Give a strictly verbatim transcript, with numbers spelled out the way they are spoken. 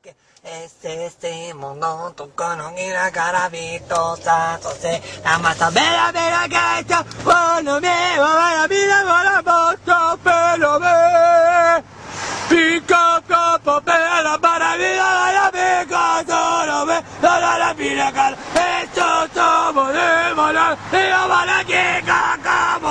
que es este mundo, tu cono y la cara vistosa, se la masa bella bella que está, bueno me va la vida con la moto, pero me pica capo per la maravilla la pica solo me toda la pila cara, esto somos de volar y la bala que cacamo.